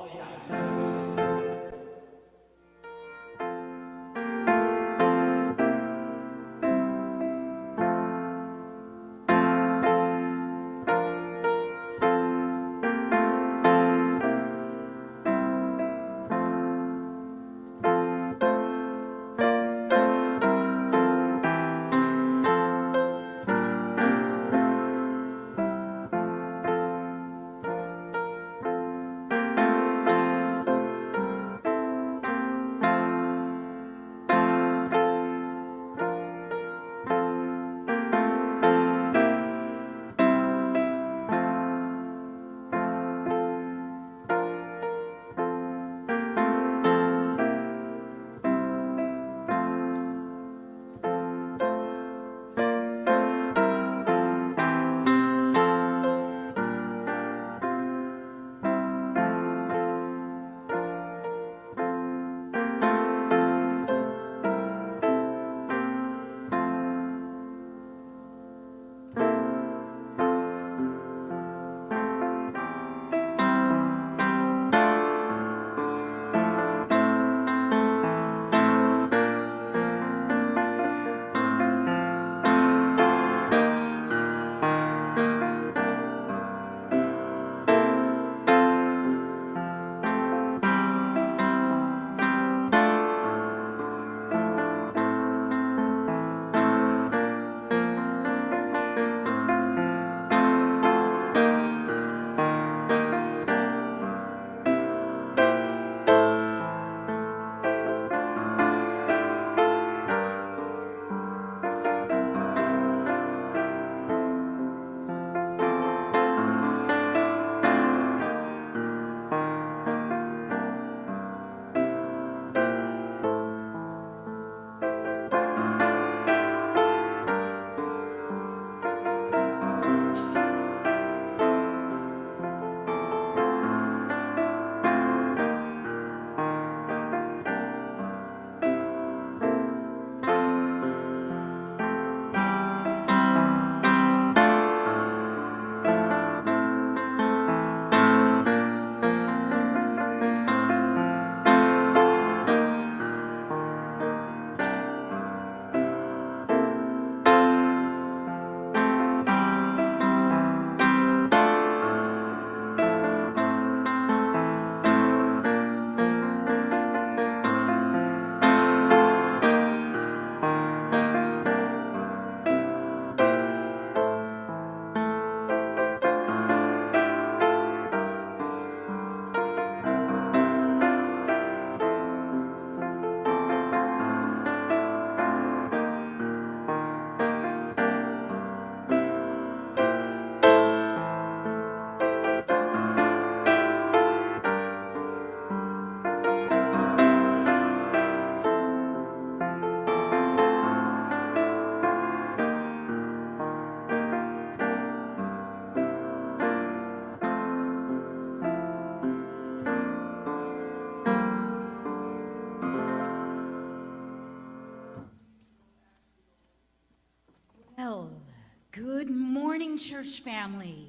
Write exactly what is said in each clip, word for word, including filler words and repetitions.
Good morning, church family.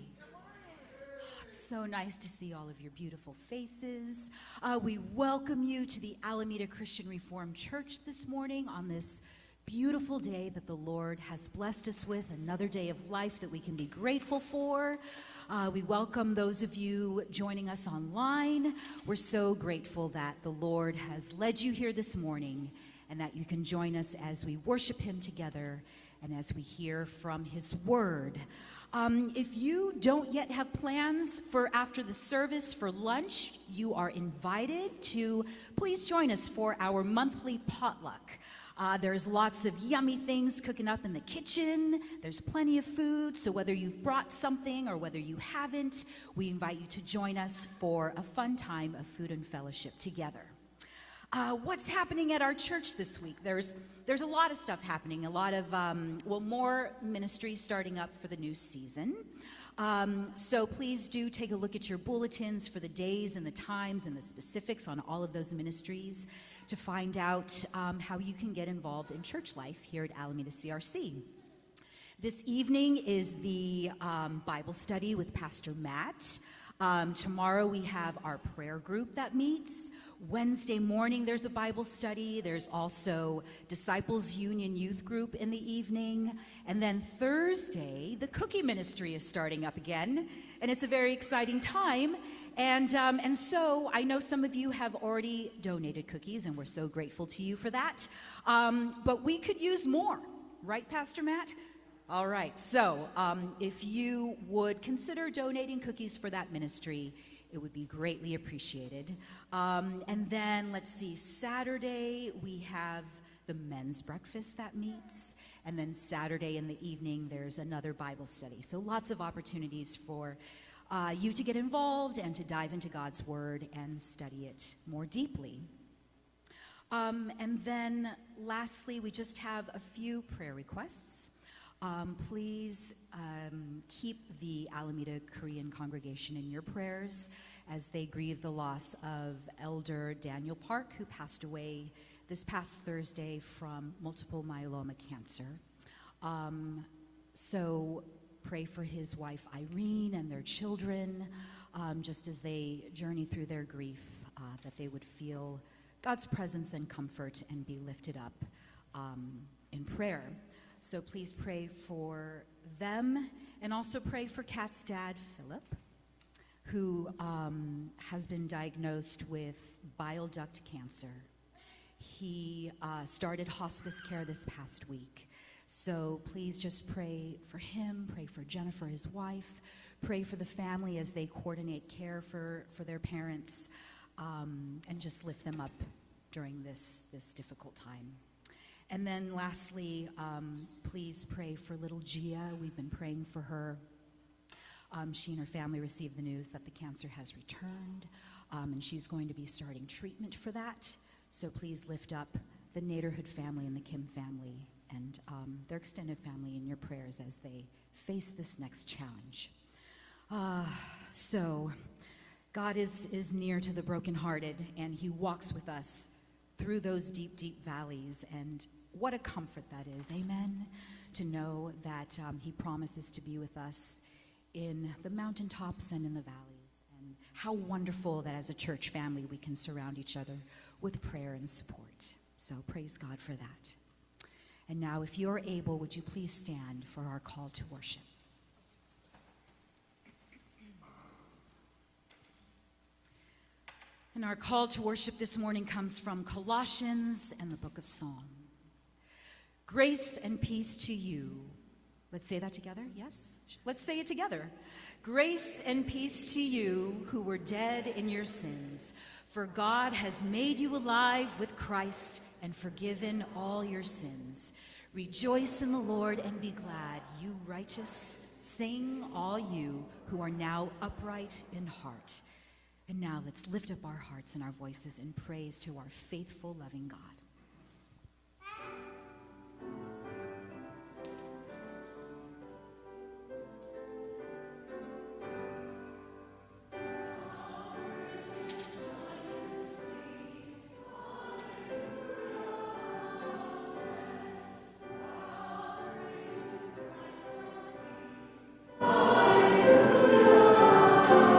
Oh, it's so nice to see all of your beautiful faces. Uh, we welcome you to the Alameda Christian Reformed Church this morning on this beautiful day that the Lord has blessed us with, another day of life that we can be grateful for. Uh, we welcome those of you joining us online. We're so grateful that the Lord has led you here this morning and that you can join us as we worship him together and as we hear from his word. Um, if you don't yet have plans for after the service for lunch, you are invited to please join us for our monthly potluck. Uh, there's lots of yummy things cooking up in the kitchen. There's plenty of food, so whether you've brought something or whether you haven't, we invite you to join us for a fun time of food and fellowship together. Uh, what's happening at our church this week? There's there's a lot of stuff happening, a lot of, um, well, more ministries starting up for the new season. Um, so please do take a look at your bulletins for the days and the times and the specifics on all of those ministries to find out um, how you can get involved in church life here at Alameda C R C. This evening is the um, Bible study with Pastor Matt. Um, tomorrow we have our prayer group that meets. Wednesday morning there's a Bible study. There's also Disciples Union Youth Group in the evening. And then Thursday, the cookie ministry is starting up again. And it's a very exciting time. And, um, and so I know some of you have already donated cookies, and we're so grateful to you for that. Um, but we could use more, right, Pastor Matt? All right, so um, if you would consider donating cookies for that ministry, it would be greatly appreciated. Um, and then, let's see, Saturday we have the men's breakfast that meets. And then Saturday in the evening, there's another Bible study. So lots of opportunities for uh, you to get involved and to dive into God's Word and study it more deeply. Um, and then lastly, we just have a few prayer requests. Um, please um, keep the Alameda Korean congregation in your prayers as they grieve the loss of Elder Daniel Park, who passed away this past Thursday from multiple myeloma cancer. Um, so pray for his wife Irene and their children, um, just as they journey through their grief, uh, that they would feel God's presence and comfort and be lifted up um, in prayer. So please pray for them, and also pray for Kat's dad, Philip, who um, has been diagnosed with bile duct cancer. He uh, started hospice care this past week. So please just pray for him, pray for Jennifer, his wife, pray for the family as they coordinate care for, for their parents, um, and just lift them up during this, this difficult time. And then lastly, um, please pray for little Gia. We've been praying for her. Um, she and her family received the news that the cancer has returned, um, and she's going to be starting treatment for that. So please lift up the Naderhood family and the Kim family and um, their extended family in your prayers as they face this next challenge. Uh, so God is, is near to the brokenhearted, and he walks with us through those deep, deep valleys, and what a comfort that is, amen, to know that um, he promises to be with us in the mountaintops and in the valleys, and how wonderful that as a church family we can surround each other with prayer and support. So praise God for that. And now, if you're able, would you please stand for our call to worship? And our call to worship this morning comes from Colossians and the book of Psalms. Grace and peace to you. Let's say that together, yes? Let's say it together. Grace and peace to you who were dead in your sins, for God has made you alive with Christ and forgiven all your sins. Rejoice in the Lord and be glad, you righteous. Sing, all you who are now upright in heart. And now let's lift up our hearts and our voices in praise to our faithful, loving God.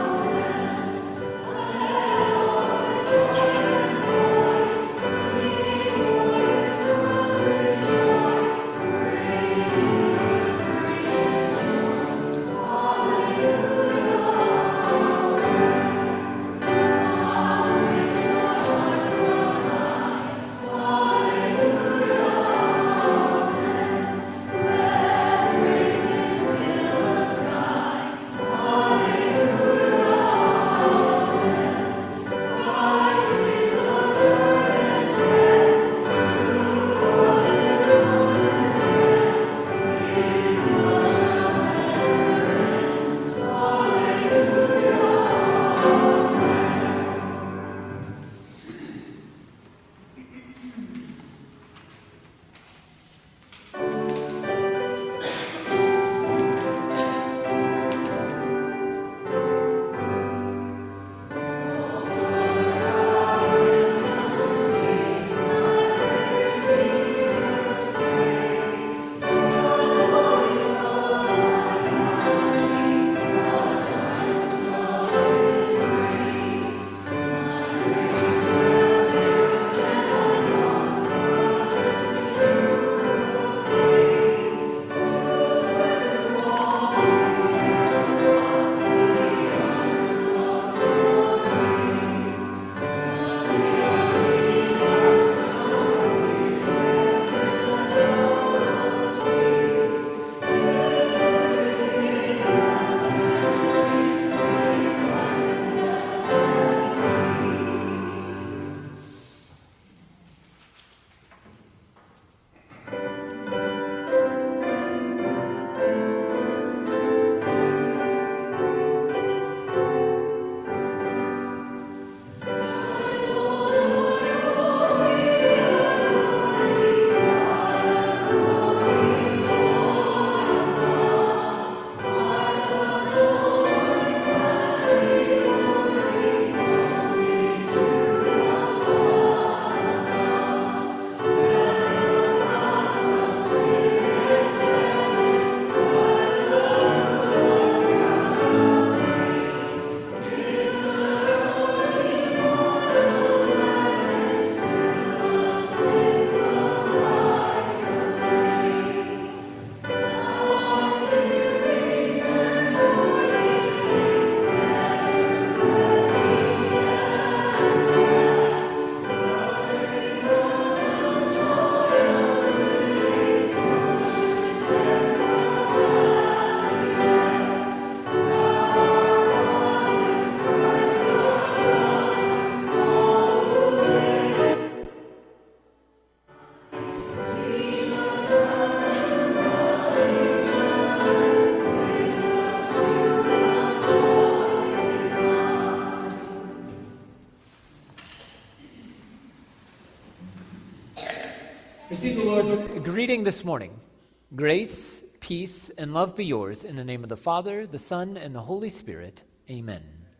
Thank you. Receive the Lord's greeting this morning. Grace, peace, and love be yours in the name of the Father, the Son, and the Holy Spirit. Amen.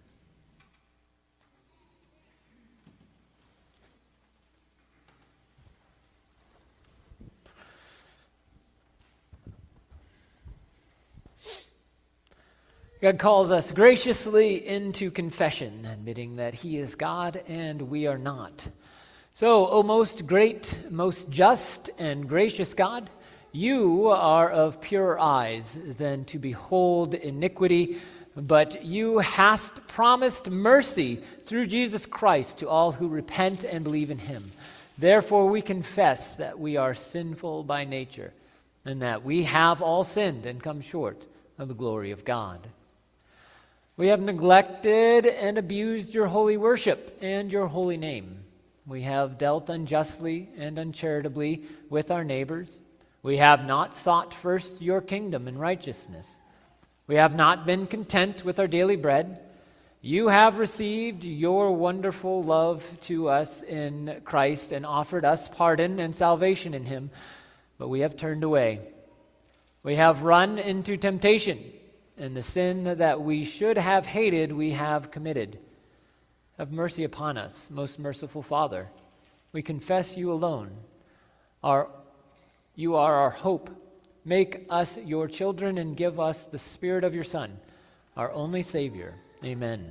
God calls us graciously into confession, admitting that He is God and we are not. So, O most great, most just, and gracious God, you are of purer eyes than to behold iniquity, but you hast promised mercy through Jesus Christ to all who repent and believe in Him. Therefore we confess that we are sinful by nature, and that we have all sinned and come short of the glory of God. We have neglected and abused your holy worship and your holy name. We have dealt unjustly and uncharitably with our neighbors. We have not sought first your kingdom and righteousness. We have not been content with our daily bread. You have received your wonderful love to us in Christ and offered us pardon and salvation in Him, but we have turned away. We have run into temptation, and the sin that we should have hated we have committed. Have mercy upon us, most merciful Father. We confess you alone. Our, you are our hope. Make us your children and give us the Spirit of your Son, our only Savior. Amen.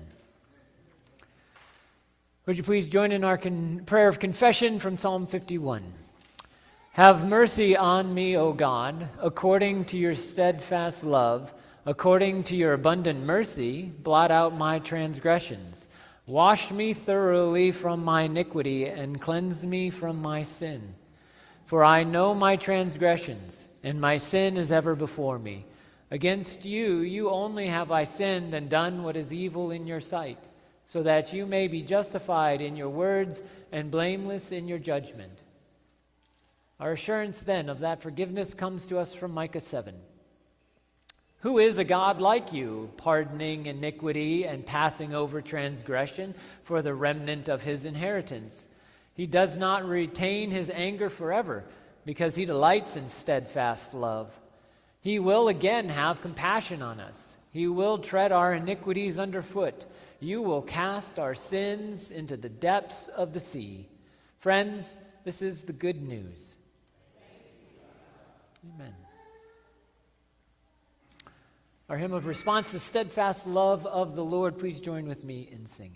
Would you please join in our con- prayer of confession from Psalm fifty-one. Have mercy on me, O God, according to your steadfast love, according to your abundant mercy, blot out my transgressions. Wash me thoroughly from my iniquity and cleanse me from my sin. For I know my transgressions, and my sin is ever before me. Against you, you only have I sinned and done what is evil in your sight, so that you may be justified in your words and blameless in your judgment. Our assurance then of that forgiveness comes to us from Micah seven. Who is a God like you, pardoning iniquity and passing over transgression for the remnant of his inheritance? He does not retain his anger forever, because he delights in steadfast love. He will again have compassion on us. He will tread our iniquities underfoot. You will cast our sins into the depths of the sea. Friends, this is the good news. Amen. Our hymn of response, The Steadfast Love of the Lord. Please join with me in singing.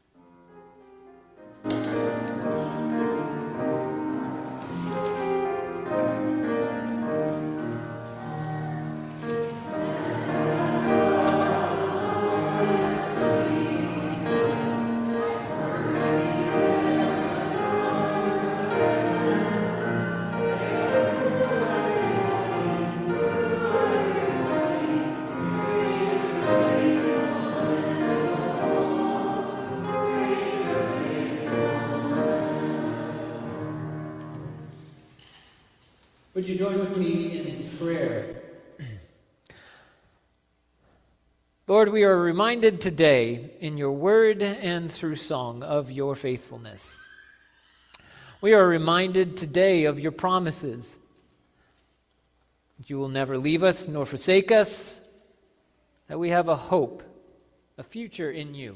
Would you join with me in prayer? Lord, we are reminded today in your word and through song of your faithfulness. We are reminded today of your promises, that you will never leave us nor forsake us, that we have a hope, a future in you.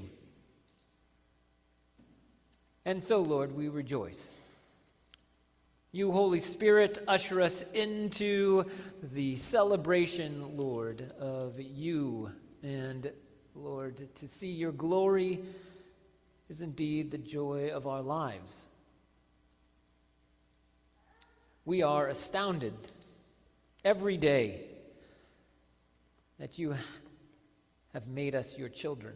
And so, Lord, we rejoice. You, Holy Spirit, usher us into the celebration, Lord, of you. And, Lord, to see your glory is indeed the joy of our lives. We are astounded every day that you have made us your children,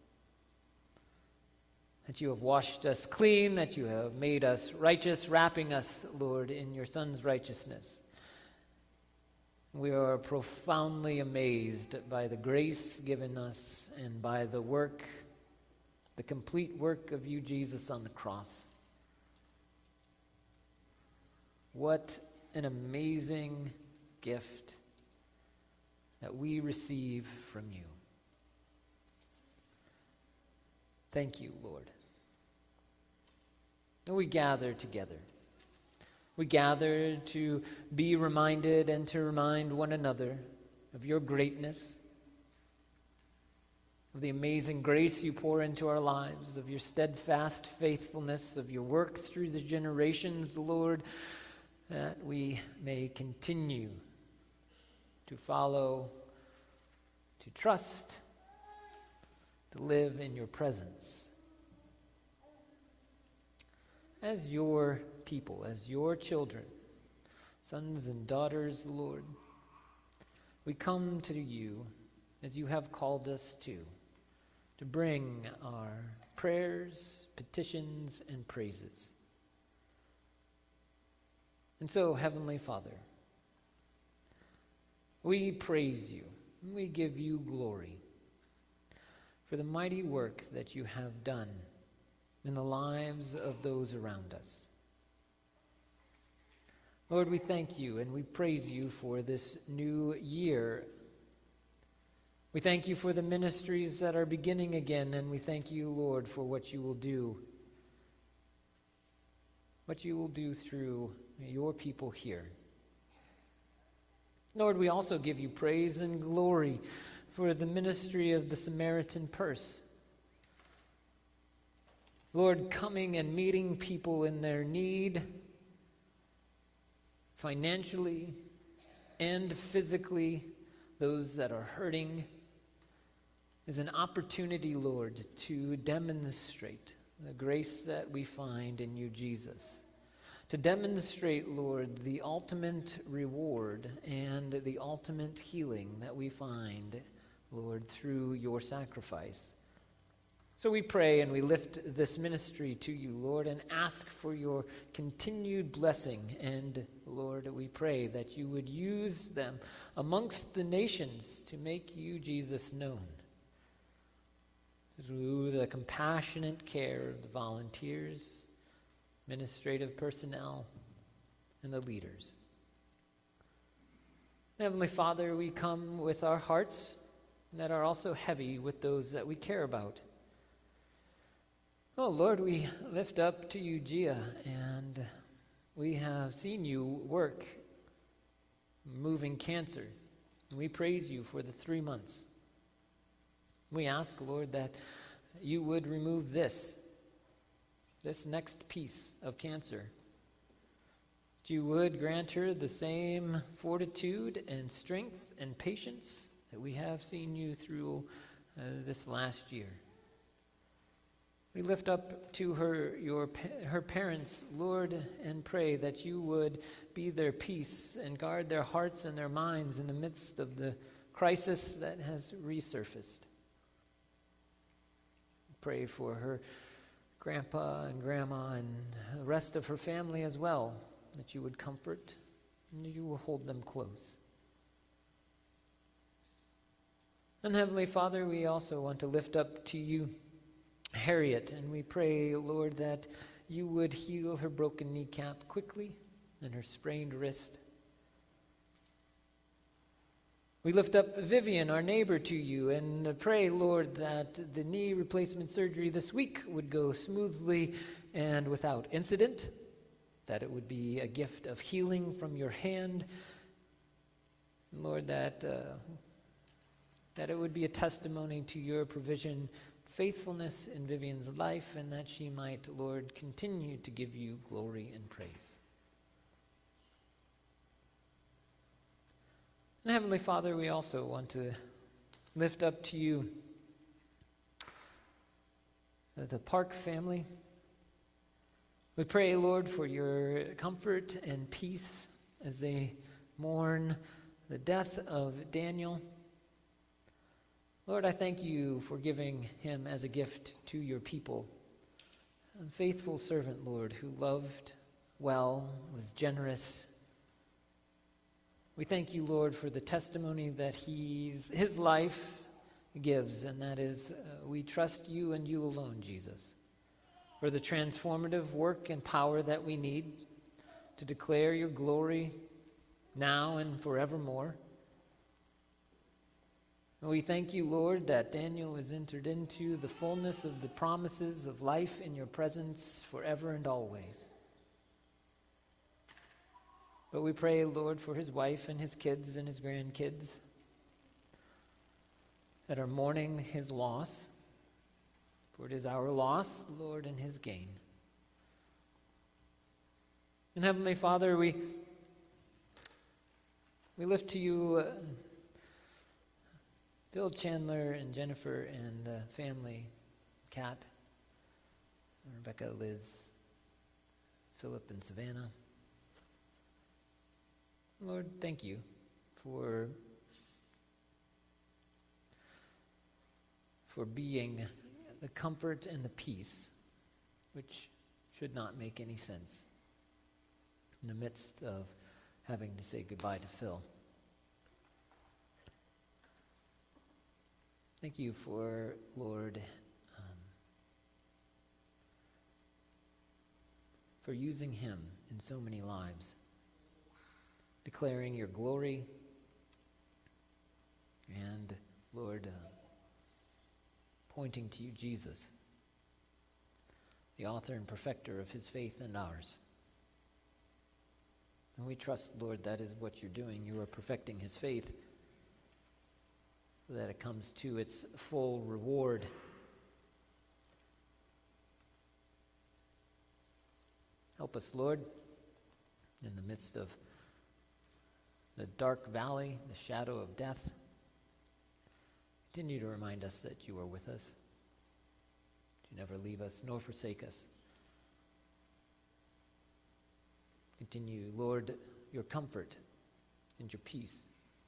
that you have washed us clean, that you have made us righteous, wrapping us, Lord, in your Son's righteousness. We are profoundly amazed by the grace given us and by the work, the complete work of you, Jesus, on the cross. What an amazing gift that we receive from you. Thank you, Lord. And we gather together We gather to be reminded and to remind one another of your greatness, of the amazing grace you pour into our lives, of your steadfast faithfulness, of your work through the generations, Lord, that we may continue to follow, to trust, to live in your presence. As your people, as your children, sons and daughters, Lord, we come to you as you have called us to, to bring our prayers, petitions, and praises. And so, Heavenly Father, we praise you, and we give you glory for the mighty work that you have done in the lives of those around us. Lord, we thank you and we praise you for this new year. We thank you for the ministries that are beginning again, and we thank you, Lord, for what you will do, what you will do through your people here. Lord, we also give you praise and glory for the ministry of the Samaritan Purse. Lord, coming and meeting people in their need, financially and physically, those that are hurting, is an opportunity, Lord, to demonstrate the grace that we find in you, Jesus. To demonstrate, Lord, the ultimate reward and the ultimate healing that we find, Lord, through your sacrifice. So we pray and we lift this ministry to you, Lord, and ask for your continued blessing. And, Lord, we pray that you would use them amongst the nations to make you, Jesus, known through the compassionate care of the volunteers, administrative personnel, and the leaders. Heavenly Father, we come with our hearts that are also heavy with those that we care about. Oh, Lord, we lift up to you Gia, and we have seen you work moving cancer. And we praise you for the three months. We ask, Lord, that you would remove this, this next piece of cancer. That you would grant her the same fortitude and strength and patience that we have seen you through uh, this last year. We lift up to her your her parents, Lord, and pray that you would be their peace and guard their hearts and their minds in the midst of the crisis that has resurfaced. Pray for her grandpa and grandma and the rest of her family as well, that you would comfort and you will hold them close. And Heavenly Father, we also want to lift up to you Harriet, and we pray, Lord, that you would heal her broken kneecap quickly and her sprained wrist. We lift up Vivian, our neighbor, to you, and pray, Lord, that the knee replacement surgery this week would go smoothly and without incident, that it would be a gift of healing from your hand. Lord, that, uh, that it would be a testimony to your provision, faithfulness in Vivian's life, and that she might, Lord, continue to give you glory and praise. And Heavenly Father, we also want to lift up to you the Park family. We pray, Lord, for your comfort and peace as they mourn the death of Daniel. Lord, I thank you for giving him as a gift to your people. A faithful servant, Lord, who loved well, was generous. We thank you, Lord, for the testimony that he's, his life gives, and that is, uh, we trust you and you alone, Jesus, for the transformative work and power that we need to declare your glory now and forevermore. And we thank you, Lord, that Daniel has entered into the fullness of the promises of life in your presence forever and always. But we pray, Lord, for his wife and his kids and his grandkids that are mourning his loss. For it is our loss, Lord, and his gain. And Heavenly Father, we, we lift to you uh, Bill Chandler and Jennifer and the family, Kat, Rebecca, Liz, Philip, and Savannah. Lord, thank you for, for being the comfort and the peace which should not make any sense in the midst of having to say goodbye to Phil. Thank you for, Lord, um, for using him in so many lives, declaring your glory, and, Lord, uh, pointing to you, Jesus, the author and perfecter of his faith and ours. And we trust, Lord, that is what you're doing. You are perfecting his faith so that it comes to its full reward. Help us, Lord, in the midst of the dark valley, the shadow of death. Continue to remind us that you are with us. You never leave us nor forsake us. Continue, Lord, your comfort and your peace.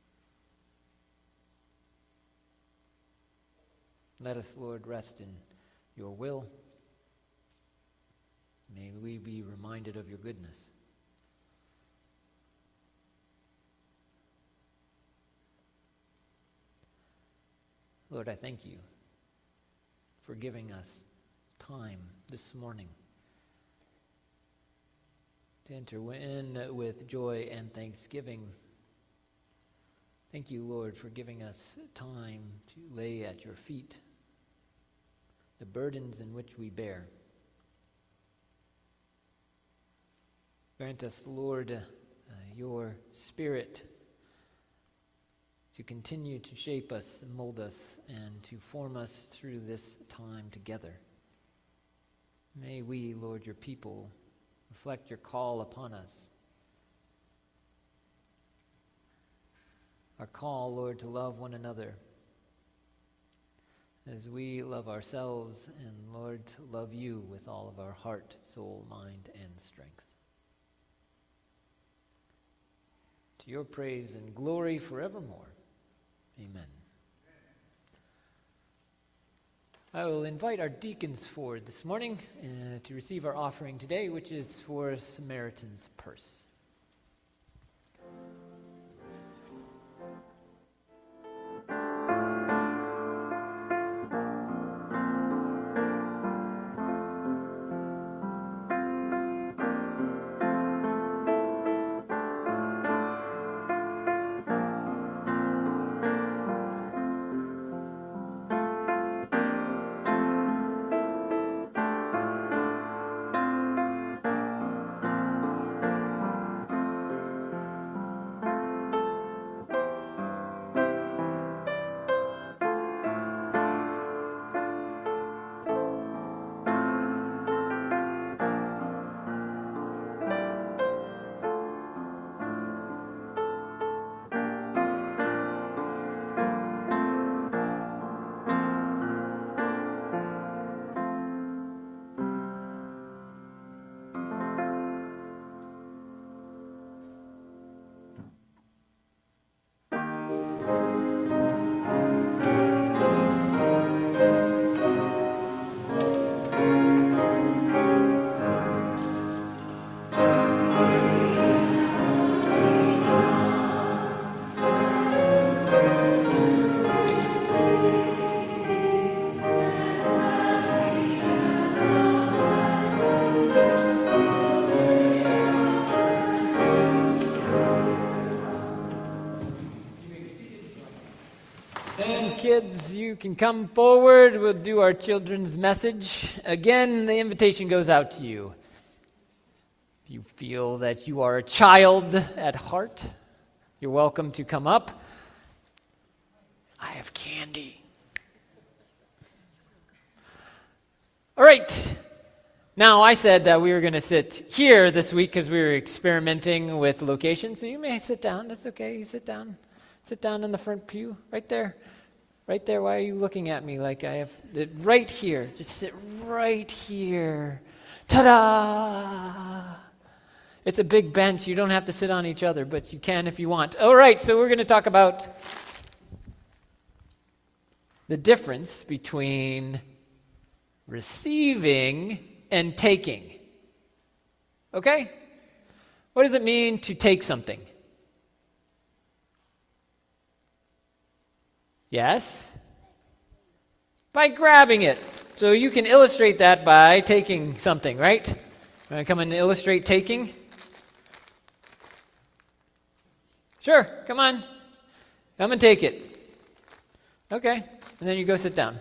Let us, Lord, rest in your will. May we be reminded of your goodness. Lord, I thank you for giving us time this morning to enter in with joy and thanksgiving. Thank you, Lord, for giving us time to lay at your feet the burdens in which we bear. Grant us, Lord, uh, your Spirit to continue to shape us, mold us, and to form us through this time together. May we, Lord, your people, reflect your call upon us. Our call, Lord, to love one another as we love ourselves, and, Lord, to love you with all of our heart, soul, mind, and strength. To your praise and glory forevermore. Amen. I will invite our deacons forward this morning uh, to receive our offering today, which is for Samaritan's Purse. Kids, you can come forward. We'll do our children's message. Again, the invitation goes out to you. If you feel that you are a child at heart, you're welcome to come up. I have candy. All right. Now, I said that we were going to sit here this week because we were experimenting with location. So you may sit down. That's okay. You sit down. Sit down in the front pew. Right there. Right there. Why are you looking at me like I have... Right here. Just sit right here. Ta-da! It's a big bench. You don't have to sit on each other, but you can if you want. All right. So we're going to talk about the difference between receiving and taking. Okay? What does it mean to take something? Yes? By grabbing it. So you can illustrate that by taking something, right? Want to come and illustrate taking? Sure, come on. Come and take it. Okay, and then you go sit down.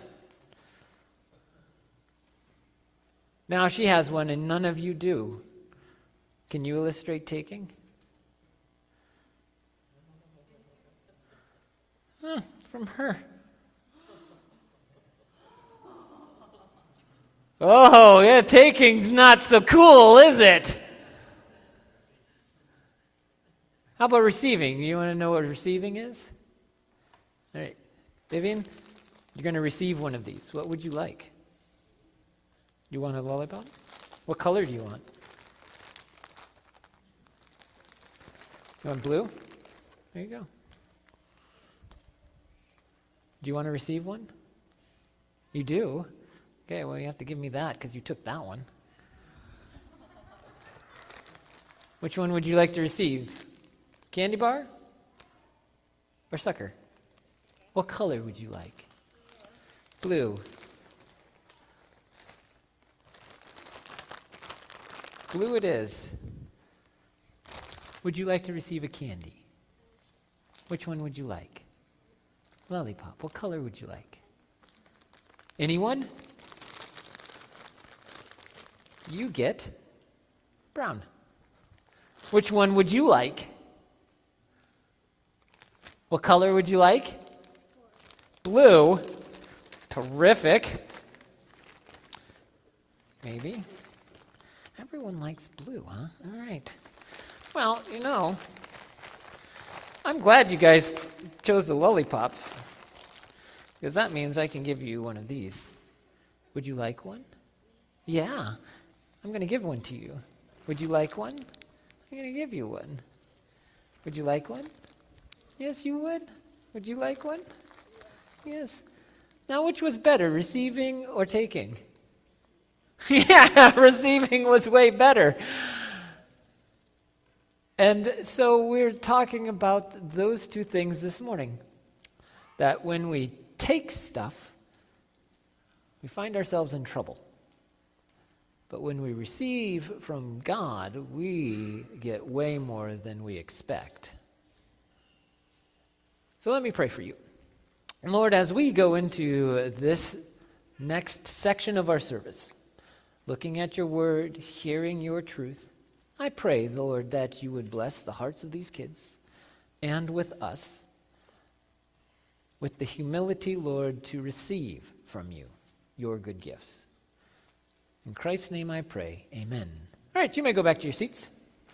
Now she has one and none of you do. Can you illustrate taking? Huh, from her. Oh, yeah, taking's not so cool, is it? How about receiving? You want to know what receiving is? All right, Vivian, you're going to receive one of these. What would you like? You want a lollipop? What color do you want? You want blue? There you go. Do you want to receive one? You do? Okay, well, you have to give me that because you took that one. Which one would you like to receive? Candy bar or sucker? What color would you like? Blue. Blue it is. Would you like to receive a candy? Which one would you like? Lollipop. What color would you like? Anyone? You get brown. Which one would you like? What color would you like? Blue. Terrific. Maybe. Everyone likes blue, huh? All right. Well, you know, I'm glad you guys chose the lollipops because that means I can give you one of these. Would you like one? Yeah. I'm going to give one to you. Would you like one? I'm going to give you one. Would you like one? Yes, you would. Would you like one? Yes. Now, which was better, receiving or taking? Yeah, receiving was way better. And so we're talking about those two things this morning. That when we take stuff, we find ourselves in trouble. But when we receive from God, we get way more than we expect. So let me pray for you. Lord, as we go into this next section of our service, looking at your word, hearing your truth, I pray, Lord, that you would bless the hearts of these kids and with us, with the humility, Lord, to receive from you your good gifts. In Christ's name I pray, amen. All right, you may go back to your seats.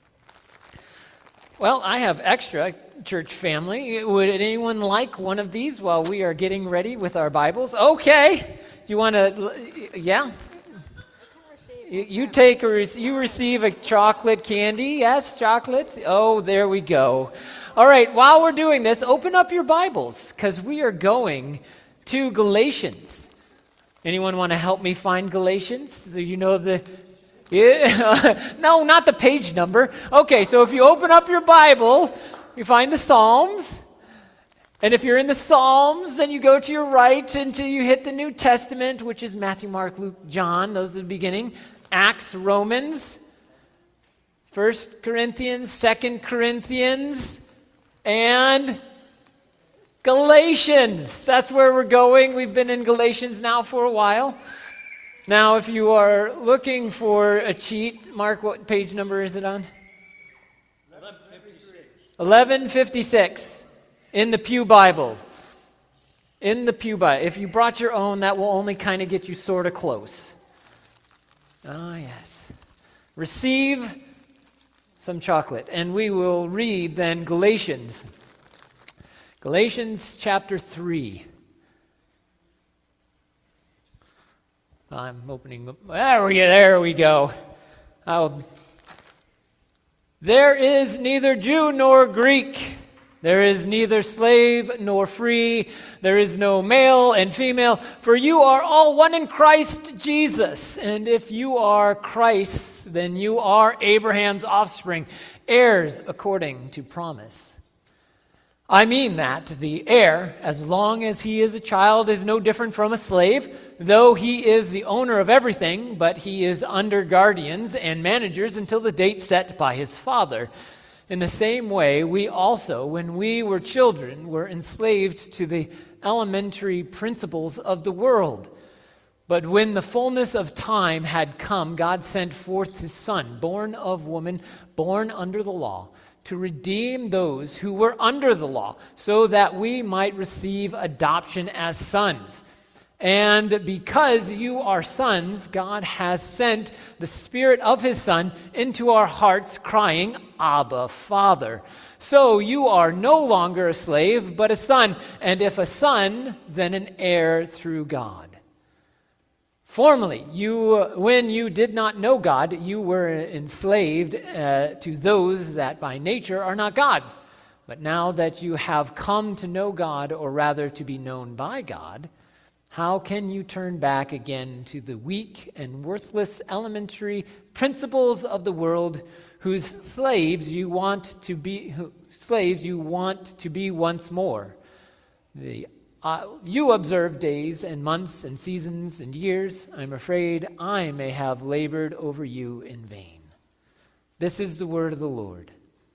Well, I have extra, church family. Would anyone like one of these while we are getting ready with our Bibles? Okay. You want to, yeah? You, you take a, you receive a chocolate candy. Yes, chocolates. Oh, there we go. All right, while we're doing this, open up your Bibles because we are going to Galatians. Anyone want to help me find Galatians? So you know the... Yeah. No, not the page number. Okay, so if you open up your Bible, you find the Psalms. And if you're in the Psalms, then you go to your right until you hit the New Testament, which is Matthew, Mark, Luke, John. Those are the beginning. Acts, Romans, First Corinthians, Second Corinthians, and Galatians. That's where we're going. We've been in Galatians now for a while. Now, if you are looking for a cheat, Mark, what page number is it on? eleven fifty-six in the Pew Bible. In the Pew Bible. If you brought your own, that will only kind of get you sort of close. Ah, yes. Receive some chocolate. And we will read then Galatians. Galatians chapter three. I'm opening. There we go. There we go. I'll, there is neither Jew nor Greek. There is neither slave nor free. There is no male and female. For you are all one in Christ Jesus. And if you are Christ's, then you are Abraham's offspring, heirs according to promise. I mean that the heir, as long as he is a child, is no different from a slave, though he is the owner of everything, but he is under guardians and managers until the date set by his father. In the same way, we also, when we were children, were enslaved to the elementary principles of the world. But when the fullness of time had come, God sent forth his Son, born of woman, born under the law, to redeem those who were under the law, so that we might receive adoption as sons. And because you are sons, God has sent the Spirit of his Son into our hearts, crying, Abba, Father. So you are no longer a slave, but a son, and if a son, then an heir through God. Formerly, you, when you did not know God, you were enslaved uh, to those that by nature are not God's. But now that you have come to know God, or rather to be known by God, how can you turn back again to the weak and worthless elementary principles of the world, whose slaves you want to be, who, slaves you want to be once more? The Uh, you observe days and months and seasons and years. I'm afraid I may have labored over you in vain. This is the word of the Lord.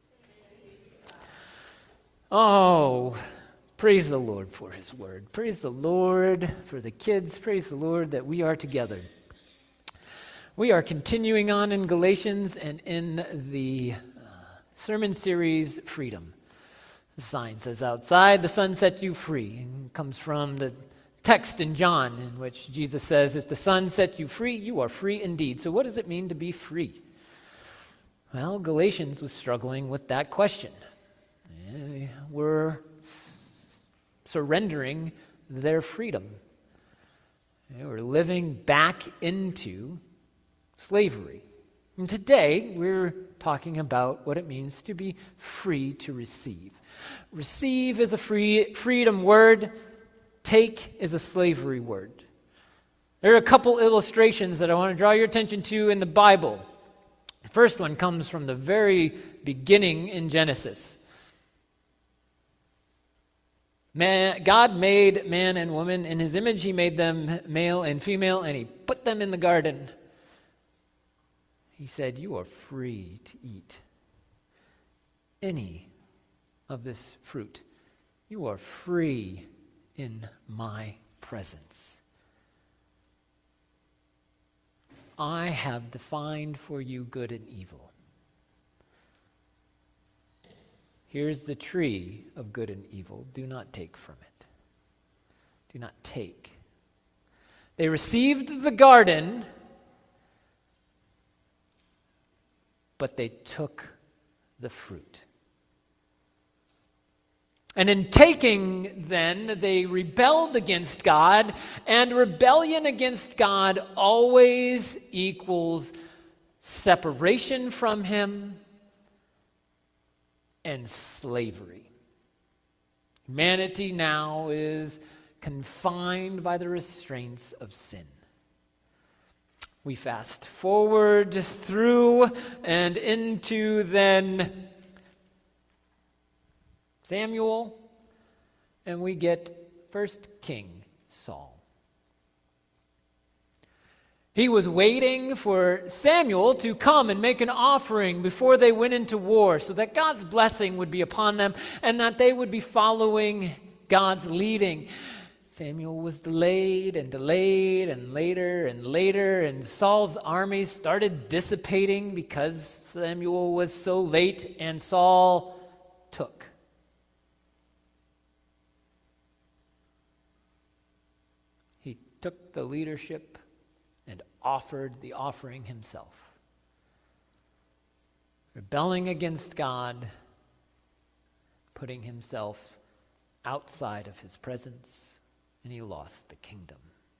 Oh, praise the Lord for his word. Praise the Lord for the kids. Praise the Lord that we are together. We are continuing on in Galatians and in the uh, sermon series, Freedom. The sign says outside, the sun sets you free. It comes from the text in John in which Jesus says, if the sun sets you free, you are free indeed. So what does it mean to be free? Well, Galatians was struggling with that question. They were s- surrendering their freedom. They were living back into slavery. And today, we're talking about what it means to be free to receive. Receive is a free freedom word. Take is a slavery word. There are a couple illustrations that I want to draw your attention to in the Bible. The first one comes from the very beginning in Genesis. Man, God made man and woman. In his image, he made them male and female, and he put them in the garden. He said, you are free to eat any of this fruit. You are free in my presence. I have defined for you good and evil. Here's the tree of good and evil. Do not take from it. Do not take. They received the garden, but they took the fruit. And in taking, then, they rebelled against God, and rebellion against God always equals separation from him and slavery. Humanity now is confined by the restraints of sin. We fast forward through and into then Samuel, and we get First King Saul. He was waiting for Samuel to come and make an offering before they went into war so that God's blessing would be upon them and that they would be following God's leading. Samuel was delayed and delayed and later and later, and Saul's army started dissipating because Samuel was so late, and Saul took. He took the leadership and offered the offering himself, rebelling against God, putting himself outside of his presence, and he lost the kingdom.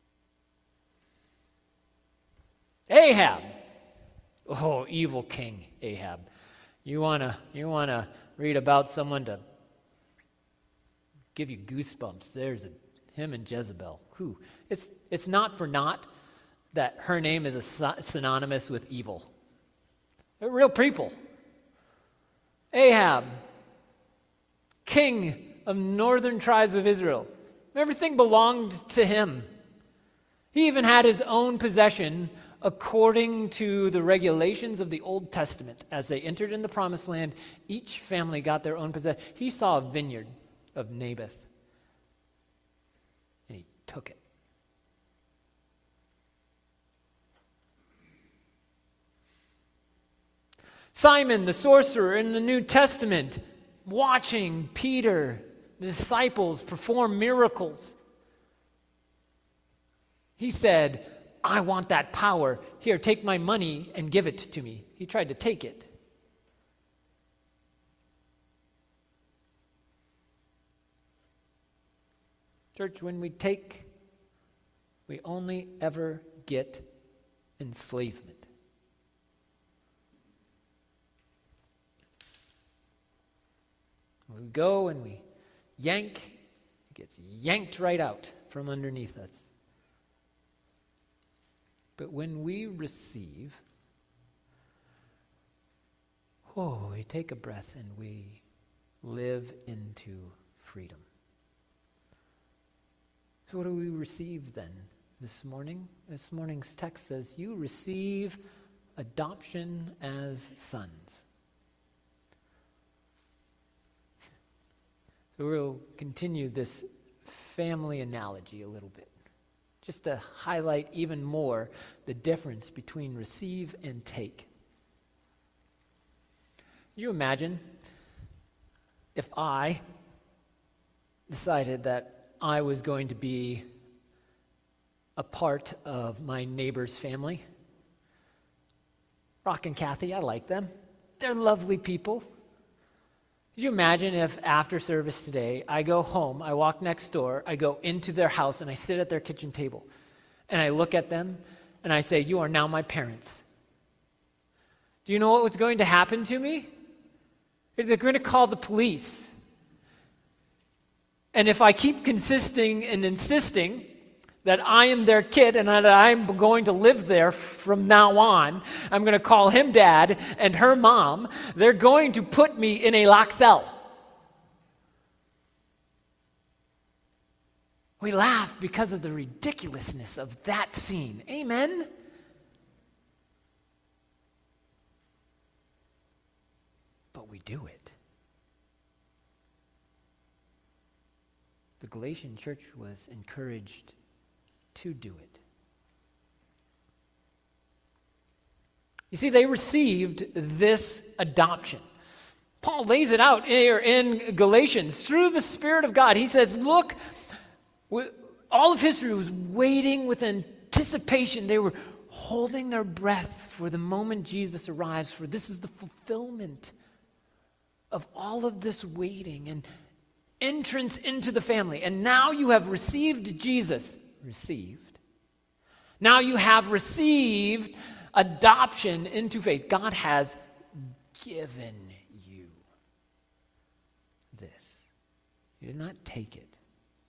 Ahab. Oh, evil king Ahab. You wanna you wanna read about someone to give you goosebumps. There's a, him and Jezebel. Whew. It's it's not for naught that her name is a, synonymous with evil. They're real people. Ahab, king of northern tribes of Israel. Everything belonged to him. He even had his own possession according to the regulations of the Old Testament. As they entered in the Promised Land, each family got their own possession. He saw a vineyard of Naboth, and he took it. Simon the sorcerer in the New Testament, watching Peter, the disciples, perform miracles. He said, I want that power. Here, take my money and give it to me. He tried to take it. Church, when we take, we only ever get enslavement. We go and we yank, it gets yanked right out from underneath us. But when we receive, oh, we take a breath and we live into freedom. So what do we receive then this morning? This morning's text says, you receive adoption as sons. So we'll continue this family analogy a little bit, just to highlight even more the difference between receive and take. Can you imagine if I decided that I was going to be a part of my neighbor's family? Rock and Kathy, I like them. They're lovely people. Could you imagine if after service today, I go home, I walk next door, I go into their house, and I sit at their kitchen table, and I look at them, and I say, you are now my parents. Do you know what was going to happen to me? They're going to call the police. And if I keep consisting and insisting that I am their kid and that I'm going to live there from now on, I'm going to call him dad and her mom, they're going to put me in a locked cell. We laugh because of the ridiculousness of that scene. Amen? But we do it. The Galatian church was encouraged to do it. You see, they received this adoption. Paul lays it out here in Galatians through the Spirit of God. He says, look, all of history was waiting with anticipation. They were holding their breath for the moment Jesus arrives, for this is the fulfillment of all of this waiting and entrance into the family. And now you have received Jesus. Received. Now you have received adoption into faith. God has given you this. You did not take it.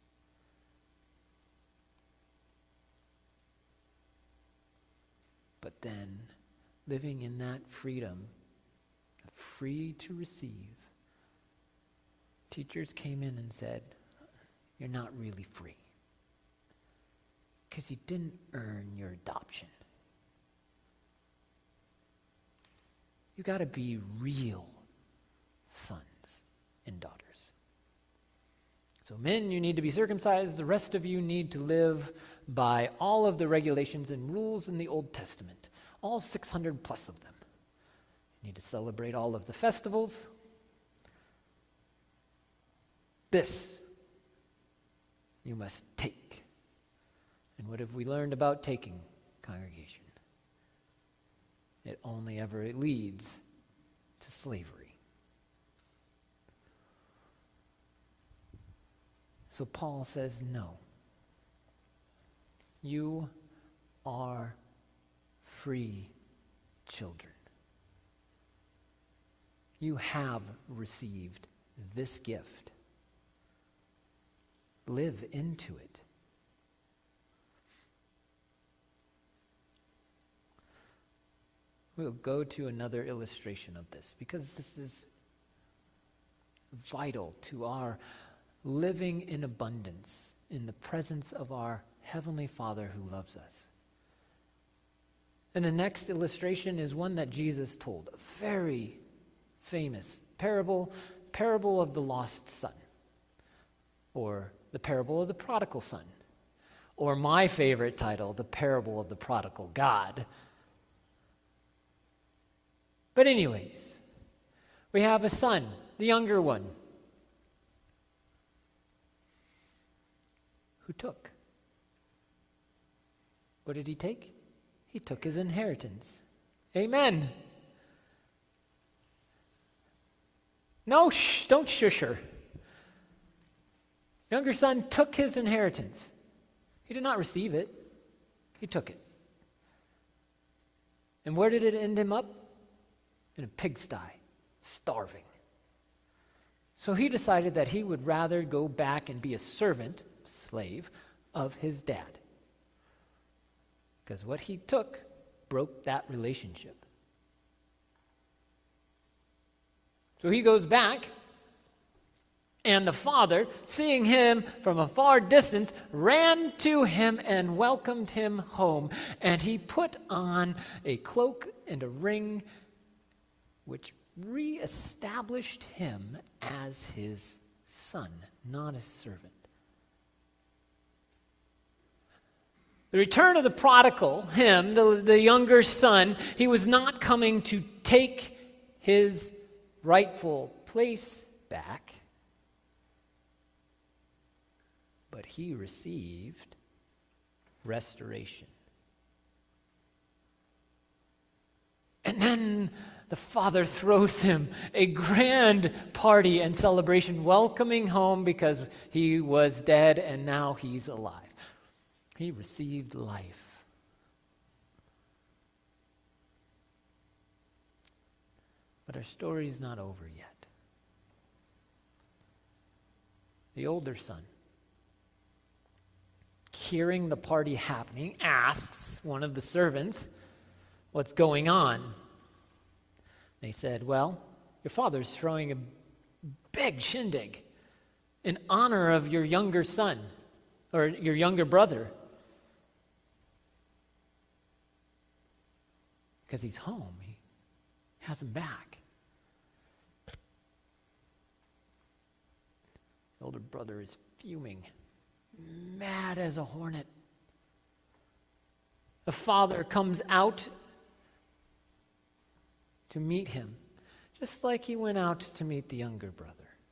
But then, living in that freedom, free to receive, teachers came in and said, you're not really free. Because you didn't earn your adoption. You got to be real sons and daughters. So men, you need to be circumcised. The rest of you need to live by all of the regulations and rules in the Old Testament, all six hundred plus of them. You need to celebrate all of the festivals. This you must take. And what have we learned about taking, congregation? It only ever leads to slavery. So Paul says, no. You are free children. You have received this gift. Live into it. We'll go to another illustration of this because this is vital to our living in abundance in the presence of our Heavenly Father who loves us. And the next illustration is one that Jesus told, a very famous parable, parable of the lost son, or the parable of the prodigal son, or my favorite title, the parable of the prodigal God. But anyways, we have a son, the younger one, who took. What did he take? He took his inheritance. Amen. No, shh, don't shush her. Younger son took his inheritance. He did not receive it. He took it. And where did it end him up? In a pigsty, starving. So he decided that he would rather go back and be a servant, slave, of his dad. Because what he took broke that relationship. So he goes back, and the father, seeing him from a far distance, ran to him and welcomed him home. And he put on a cloak and a ring, which reestablished him as his son, not his servant. The return of the prodigal, him, the, the younger son, he was not coming to take his rightful place back, but he received restoration. And then the father throws him a grand party and celebration, welcoming home because he was dead and now he's alive. He received life. But our story's not over yet. The older son, hearing the party happening, asks one of the servants what's going on. They said, well, your father's throwing a big shindig in honor of your younger son, or your younger brother. Because he's home. He has him back. The older brother is fuming, mad as a hornet. The father comes out to meet him, just like he went out to meet the younger brother.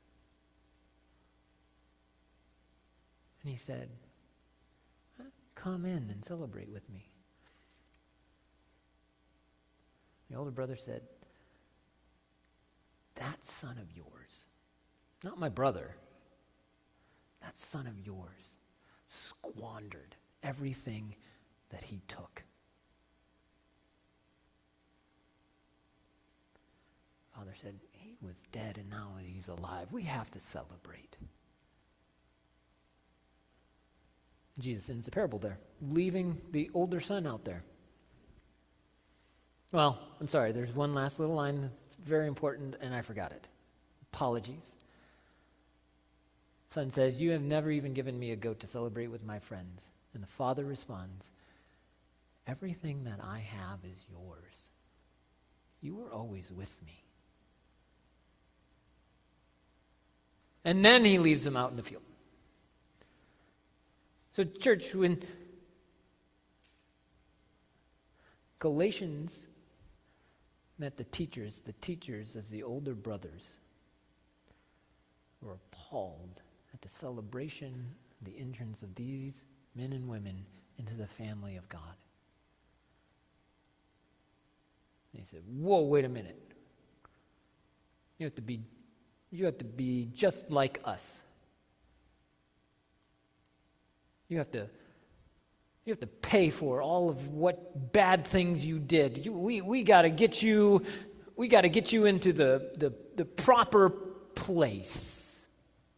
And he said, come in and celebrate with me. The older brother said, that son of yours, not my brother, that son of yours squandered everything that he took. Father said, he was dead and now he's alive. We have to celebrate. Jesus ends the parable there, leaving the older son out there. Well, I'm sorry, there's one last little line that's very important, and I forgot it. Apologies. Son says, you have never even given me a goat to celebrate with my friends. And the father responds, everything that I have is yours. You are always with me. And then he leaves him out in the field. So, church, when Galatians met the teachers, the teachers as the older brothers were appalled at the celebration, the entrance of these men and women into the family of God. And he said, whoa, wait a minute. You have to be, you have to be just like us. You have to You have to pay for all of what bad things you did. You, we we got to get you, we got to get you into the, the, the proper place.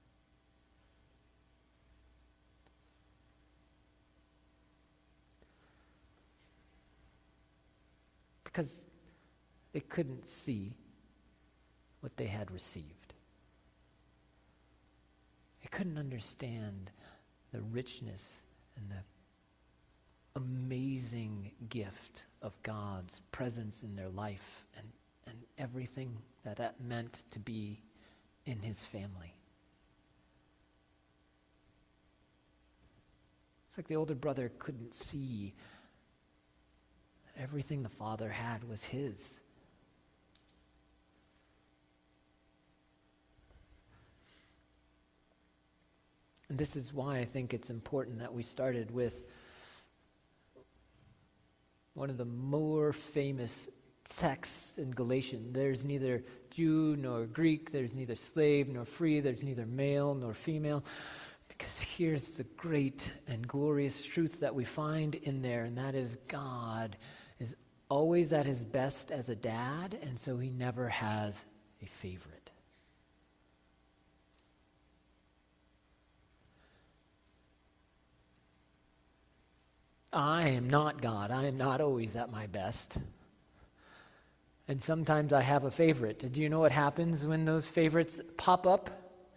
Because they couldn't see what they had received. They couldn't understand the richness and the amazing gift of God's presence in their life and, and everything that that meant to be in his family. It's like the older brother couldn't see that everything the father had was his. And this is why I think it's important that we started with one of the more famous texts in Galatians. There's neither Jew nor Greek, there's neither slave nor free, there's neither male nor female. Because here's the great and glorious truth that we find in there, and that is God is always at his best as a dad, and so he never has a favorite. I am not God. I am not always at my best. And sometimes I have a favorite. Do you know what happens when those favorites pop up?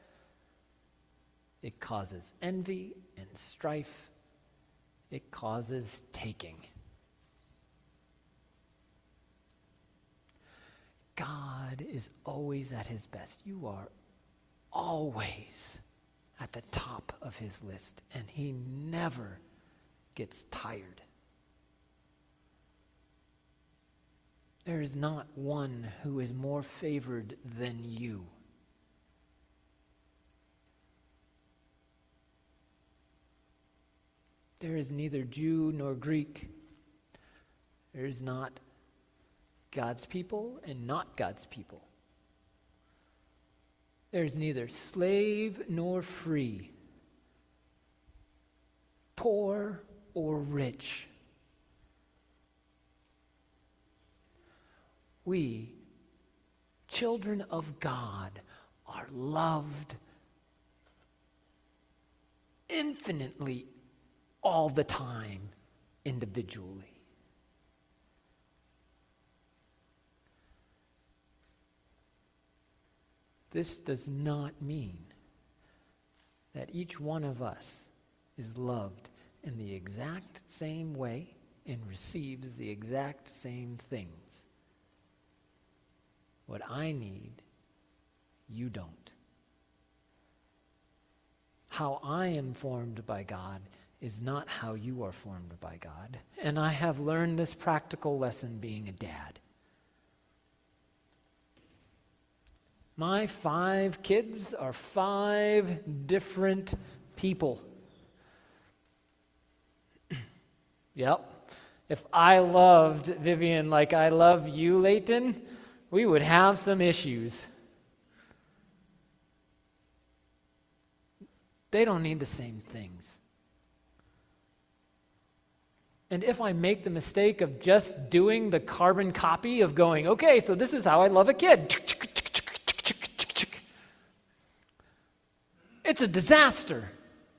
It causes envy and strife. It causes taking. God is always at his best. You are always at the top of his list, and he never gets tired. There is not one who is more favored than you. There is neither Jew nor Greek. There is not God's people and not God's people. There is neither slave nor free, poor or rich. We, children of God, are loved infinitely all the time, individually. This does not mean that each one of us is loved in the exact same way and receives the exact same things. What I need, you don't. How I am formed by God is not how you are formed by God. And I have learned this practical lesson being a dad. My five kids are five different people. Yep. If I loved Vivian like I love you, Leighton, we would have some issues. They don't need the same things. And if I make the mistake of just doing the carbon copy of going, okay, so this is how I love a kid, it's a disaster.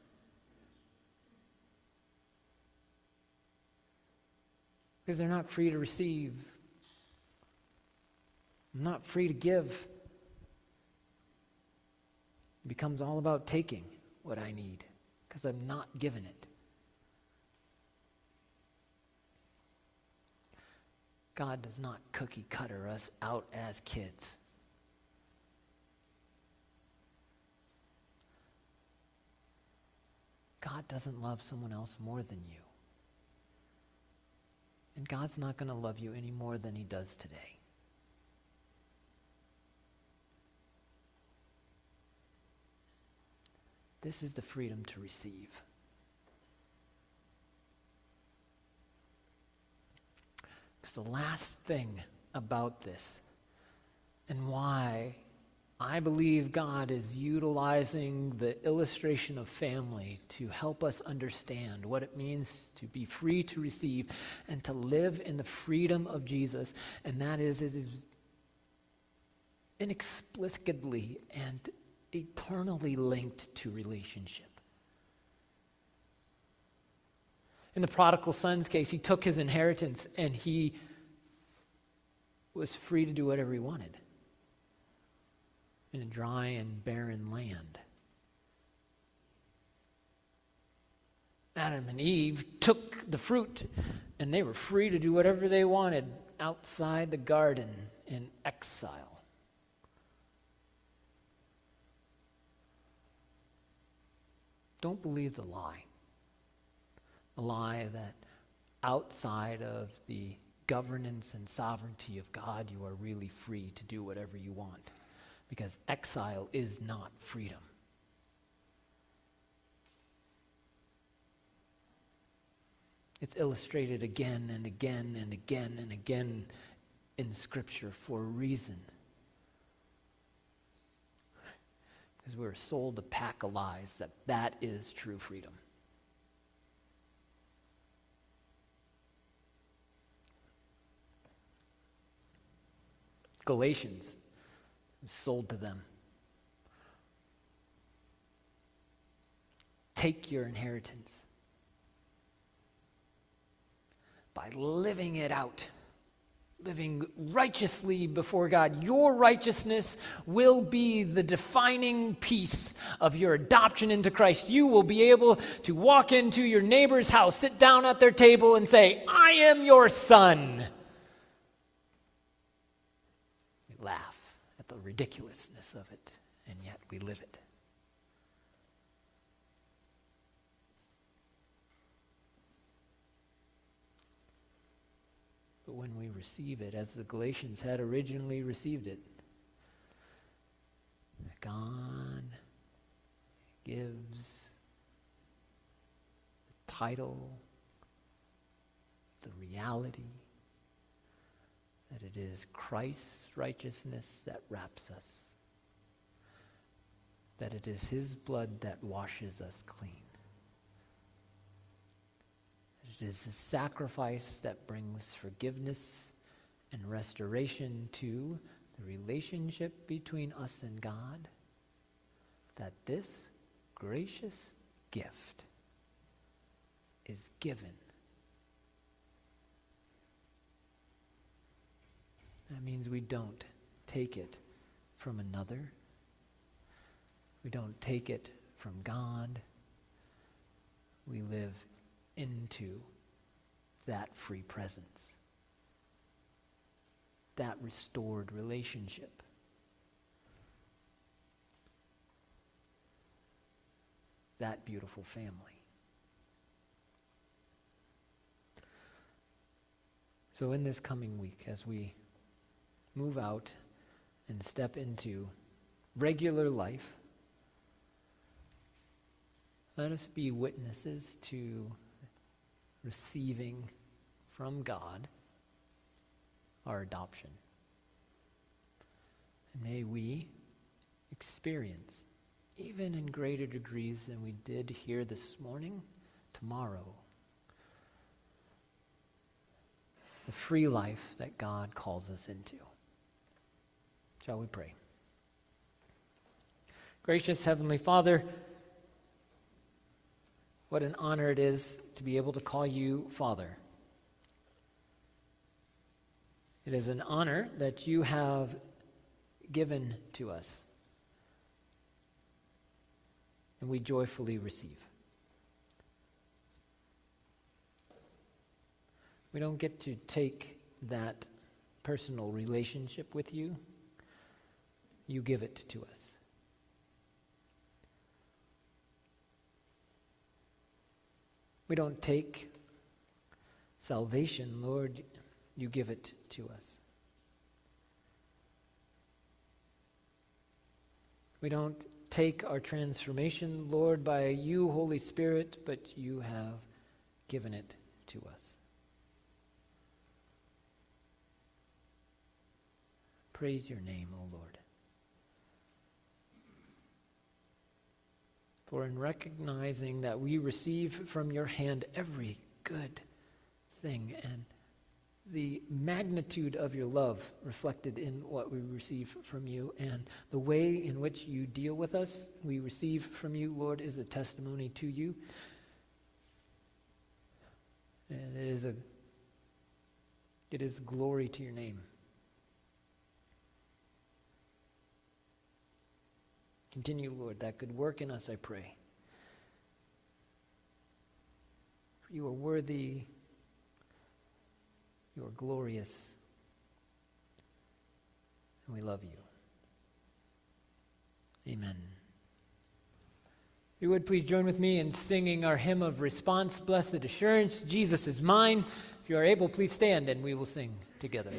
Because they're not free to receive. I'm not free to give. It becomes all about taking what I need because I'm not given it. God does not cookie cutter us out as kids. God God doesn't love someone else more than you. And God's not going to love you any more than he does today. This is the freedom to receive. Because the last thing about this, and why I believe God is utilizing the illustration of family to help us understand what it means to be free to receive and to live in the freedom of Jesus, and that is, it is inexplicably and eternally linked to relationship. In the prodigal son's case, he took his inheritance and he was free to do whatever he wanted in a dry and barren land. Adam and Eve took the fruit and they were free to do whatever they wanted outside the garden in exile. Don't believe the lie. The lie that outside of the governance and sovereignty of God, you are really free to do whatever you want. Because exile is not freedom. It's illustrated again and again and again and again in Scripture for a reason. Because we're sold a pack of lies that that is true freedom. Galatians was sold to them. Take your inheritance by living it out. Living righteously before God. Your righteousness will be the defining piece of your adoption into Christ. You will be able to walk into your neighbor's house, sit down at their table and say, I am your son. We laugh at the ridiculousness of it, and yet we live it. But when we receive it, as the Galatians had originally received it, God gives the title, the reality, that it is Christ's righteousness that wraps us, that it is his blood that washes us clean. It is his sacrifice that brings forgiveness and restoration to the relationship between us and God, that this gracious gift is given. That means we don't take it from another. We don't take it from God. We live into that free presence, that restored relationship. That beautiful family. So in this coming week, as we move out and step into regular life, let us be witnesses to receiving from God our adoption. And may we experience, even in greater degrees than we did here this morning, tomorrow, the free life that God calls us into. Shall we pray? Gracious Heavenly Father, what an honor it is to be able to call you Father. It is an honor that you have given to us, and we joyfully receive. We don't get to take that personal relationship with you. You give it to us. We don't take salvation, Lord, you give it to us. We don't take our transformation, Lord, by you, Holy Spirit, but you have given it to us. Praise your name, O Lord. For in recognizing that we receive from your hand every good thing and the magnitude of your love reflected in what we receive from you and the way in which you deal with us, we receive from you, Lord, is a testimony to you. And it is a it is glory to your name. Continue, Lord, that good work in us, I pray. For you are worthy, you are glorious, and we love you. Amen. If you would please join with me in singing our hymn of response, Blessed Assurance, Jesus is mine. If you are able, please stand and we will sing together.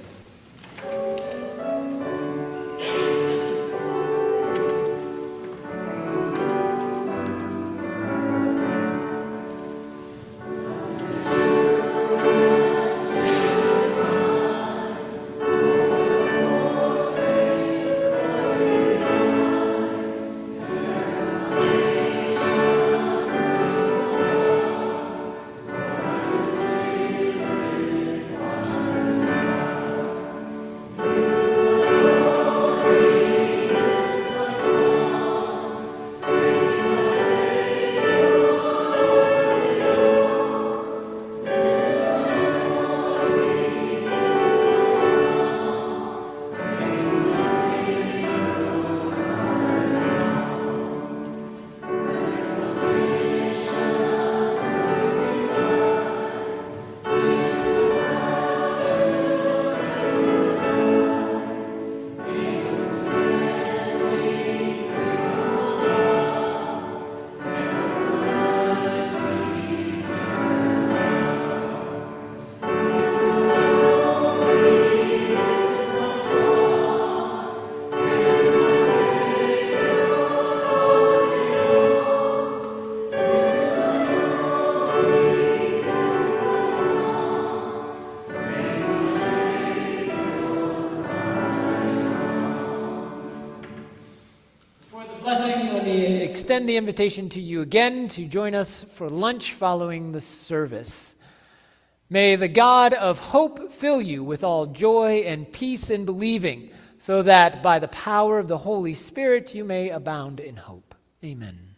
Extend the invitation to you again to join us for lunch following the service. May the God of hope fill you with all joy and peace in believing, so that by the power of the Holy Spirit you may abound in hope. Amen.